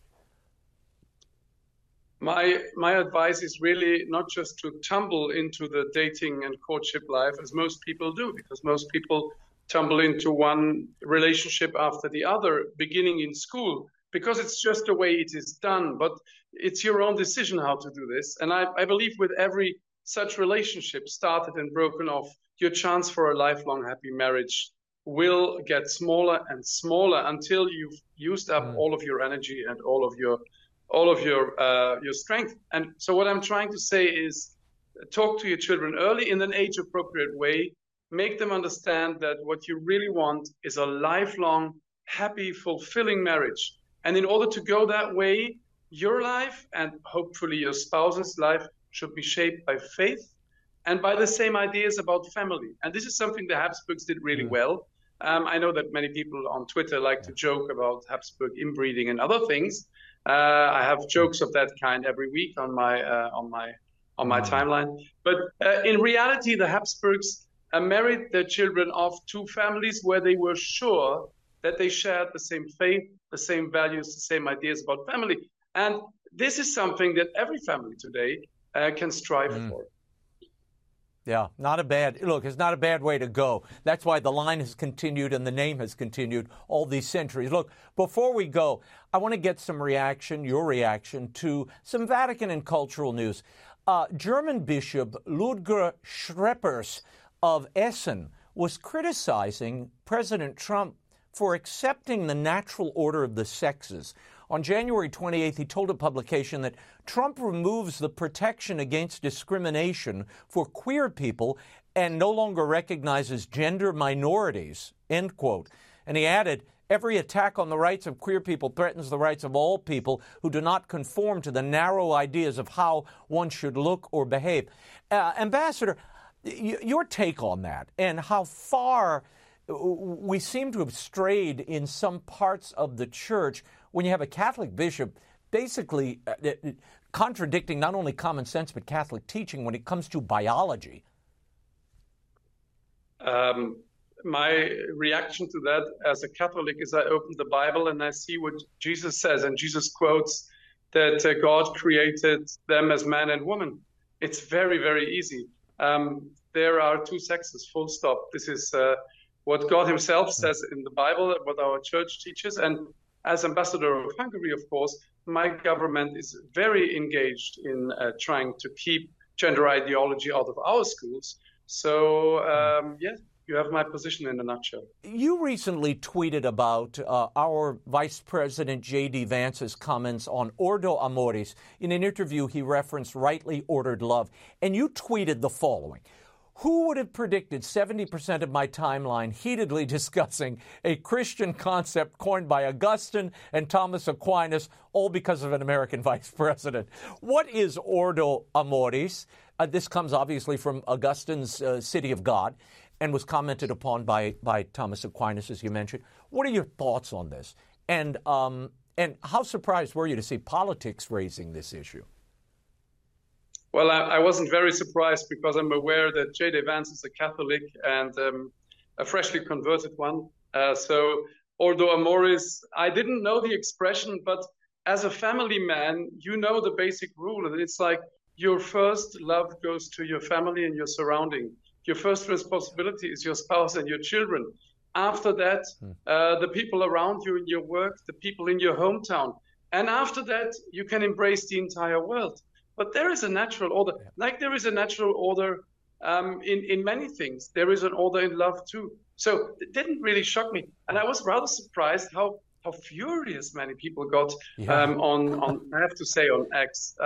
My advice is really not just to tumble into the dating and courtship life as most people do, because most people tumble into one relationship after the other, beginning in school, because it's just the way it is done. But it's your own decision how to do this. And I believe with every such relationship started and broken off, your chance for a lifelong happy marriage will get smaller and smaller until you've used up all of your energy and all of your strength. And so what I'm trying to say is talk to your children early in an age-appropriate way. Make them understand that what you really want is a lifelong, happy, fulfilling marriage. And in order to go that way, your life and hopefully your spouse's life should be shaped by faith and by the same ideas about family. And this is something the Habsburgs did really well. I know that many people on Twitter like to joke about Habsburg inbreeding and other things. I have jokes of that kind every week on my timeline. But in reality, the Habsburgs married their children off to families where they were sure that they shared the same faith, the same values, the same ideas about family. And this is something that every family today can strive for. Yeah, it's not a bad way to go. That's why the line has continued and the name has continued all these centuries. Look, before we go, I want to get your reaction to some Vatican and cultural news. German Bishop Ludger Schreppers of Essen was criticizing President Trump for accepting the natural order of the sexes. On January 28th, he told a publication that Trump removes the protection against discrimination for queer people and no longer recognizes gender minorities, end quote. And he added, every attack on the rights of queer people threatens the rights of all people who do not conform to the narrow ideas of how one should look or behave. Ambassador, your take on that and how far we seem to have strayed in some parts of the church when you have a Catholic bishop basically contradicting not only common sense but Catholic teaching when it comes to biology. My reaction to that as a Catholic is I open the Bible and I see what Jesus says, and Jesus quotes that God created them as man and woman. It's very, very easy. There are two sexes, full stop. This is what God himself says in the Bible, what our church teaches. And as ambassador of Hungary, of course, my government is very engaged in trying to keep gender ideology out of our schools. So, yes. You have my position in a nutshell. You recently tweeted about our Vice President J.D. Vance's comments on Ordo Amoris. In an interview, he referenced rightly ordered love. And you tweeted the following. Who would have predicted 70% of my timeline heatedly discussing a Christian concept coined by Augustine and Thomas Aquinas, all because of an American vice president? What is Ordo Amoris? This comes obviously from Augustine's City of God, and was commented upon by Thomas Aquinas, as you mentioned. What are your thoughts on this? And how surprised were you to see politics raising this issue? Well, I wasn't very surprised because I'm aware that J.D. Vance is a Catholic and a freshly converted one. So Ordo Amoris, I didn't know the expression, but as a family man, you know the basic rule. And it's like your first love goes to your family and your surrounding. Your first responsibility is your spouse and your children. After that, the people around you in your work, the people in your hometown. And after that, you can embrace the entire world. But there is a natural order, like there is a natural order in many things. There is an order in love too. So it didn't really shock me. And I was rather surprised how furious many people got on I have to say, on X.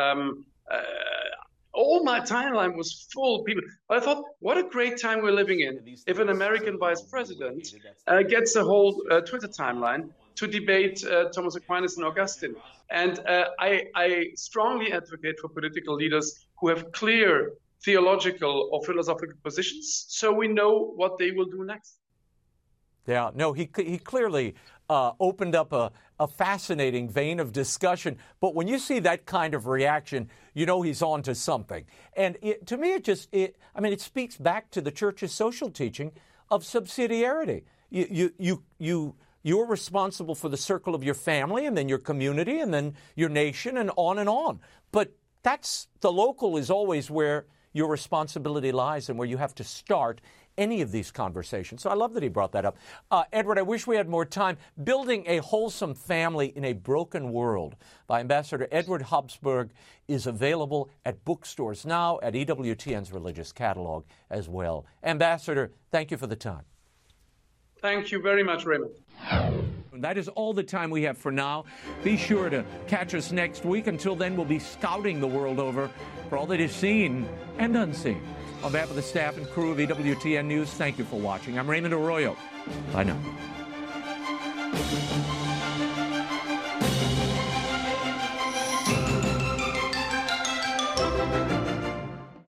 All my timeline was full of people. But I thought, what a great time we're living in if an American vice president gets a whole Twitter timeline to debate Thomas Aquinas and Augustine. And I strongly advocate for political leaders who have clear theological or philosophical positions so we know what they will do next. Yeah, no, he clearly opened up a fascinating vein of discussion. But when you see that kind of reaction, you know he's on to something. And to me, it speaks back to the church's social teaching of subsidiarity. You're responsible for the circle of your family and then your community and then your nation and on and on. But the local is always where your responsibility lies and where you have to start any of these conversations. So I love that he brought that up. Edward, I wish we had more time. Building a Wholesome Family in a Broken World by Ambassador Edward Habsburg is available at bookstores now, at EWTN's Religious Catalog as well. Ambassador, thank you for the time. Thank you very much, Raymond. That is all the time we have for now. Be sure to catch us next week. Until then, we'll be scouting the world over for all that is seen and unseen. On behalf of the staff and crew of EWTN News, thank you for watching. I'm Raymond Arroyo. Bye now.